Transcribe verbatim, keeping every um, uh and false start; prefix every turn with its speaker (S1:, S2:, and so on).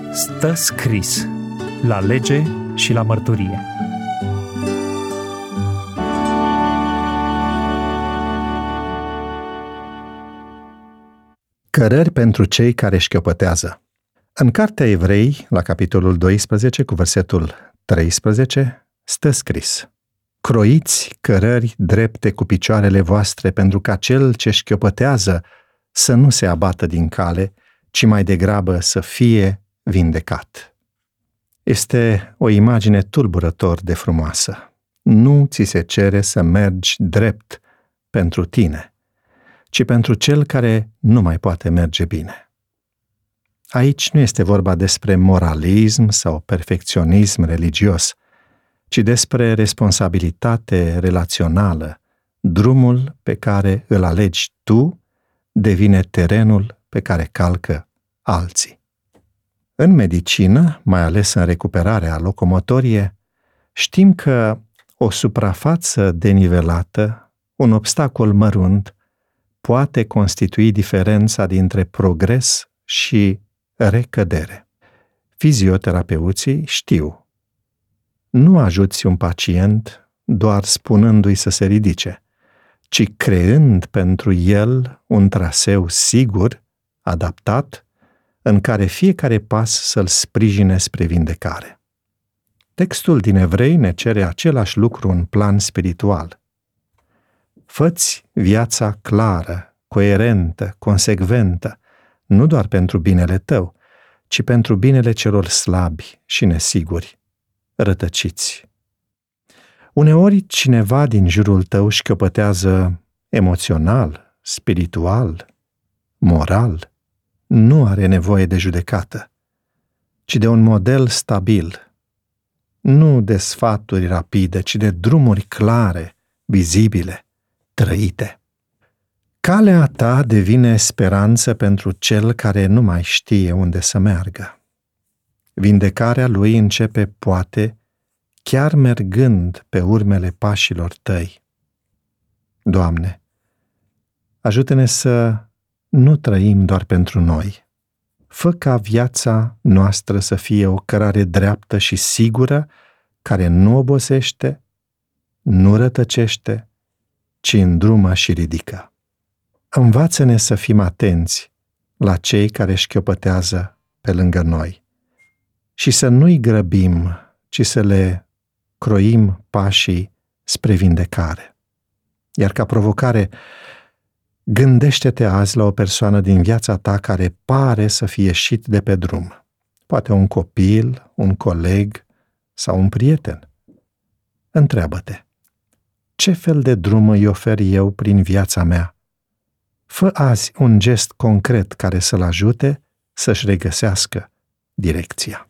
S1: Stă scris la lege și la mărturie.
S2: Cărări pentru cei care șchiopătează. În Cartea Evrei, la capitolul doisprezece, cu versetul treisprezece, stă scris: Croiți cărări drepte cu picioarele voastre, pentru ca cel ce șchiopătează să nu se abată din cale, ci mai degrabă să fie vindecat. Este o imagine tulburător de frumoasă. Nu ți se cere să mergi drept pentru tine, ci pentru cel care nu mai poate merge bine. Aici nu este vorba despre moralism sau perfecționism religios, ci despre responsabilitate relațională. Drumul pe care îl alegi tu devine terenul pe care calcă alții. În medicină, mai ales în recuperarea locomotorie, știm că o suprafață denivelată, un obstacol mărunt, poate constitui diferența dintre progres și recădere. Fizioterapeuții știu: nu ajuți un pacient doar spunându-i să se ridice, ci creând pentru el un traseu sigur, adaptat, în care fiecare pas să-l sprijine spre vindecare. Textul din Evrei ne cere același lucru în plan spiritual. Fă-ți viața clară, coerentă, consecventă, nu doar pentru binele tău, ci pentru binele celor slabi și nesiguri, rătăciți. Uneori cineva din jurul tău șchiopătează emoțional, spiritual, moral. Nu are nevoie de judecată, ci de un model stabil, nu de sfaturi rapide, ci de drumuri clare, vizibile, trăite. Calea ta devine speranță pentru cel care nu mai știe unde să meargă. Vindecarea lui începe, poate, chiar mergând pe urmele pașilor tăi. Doamne, ajută-ne să nu trăim doar pentru noi. Fă ca viața noastră să fie o cărare dreaptă și sigură, care nu obosește, nu rătăcește, ci îndrumă și ridică. Învață-ne să fim atenți la cei care șchiopătează pe lângă noi și să nu-i grăbim, ci să le croim pașii spre vindecare. Iar ca provocare, gândește-te azi la o persoană din viața ta care pare să fie ieșit de pe drum. Poate un copil, un coleg sau un prieten. Întreabă-te: ce fel de drum îi ofer eu prin viața mea? Fă azi un gest concret care să-l ajute să-și regăsească direcția.